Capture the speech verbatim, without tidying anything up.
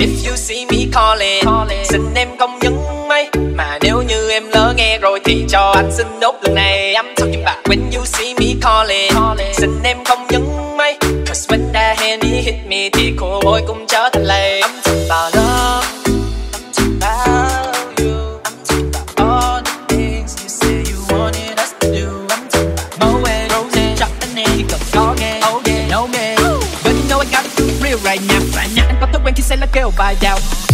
If you see me calling, xin em không nhấn máy. Mà nếu như em lỡ nghe rồi thì cho anh xin nốt lần này. I'm talking about when you see me calling, xin em không nhấn máy. Cause when that Henny hit me thì cô bôi cũng trở thành lầy. I'm talking about love, I'm talking about you, I'm talking about all the things you say you wanted us to do. I'm talking about Moet, Rose, chắc anh em chỉ cần có nghe. Oh yeah, no me, but you know I got it real right now. Right now anh có thói quen khi say lá kêu bài down.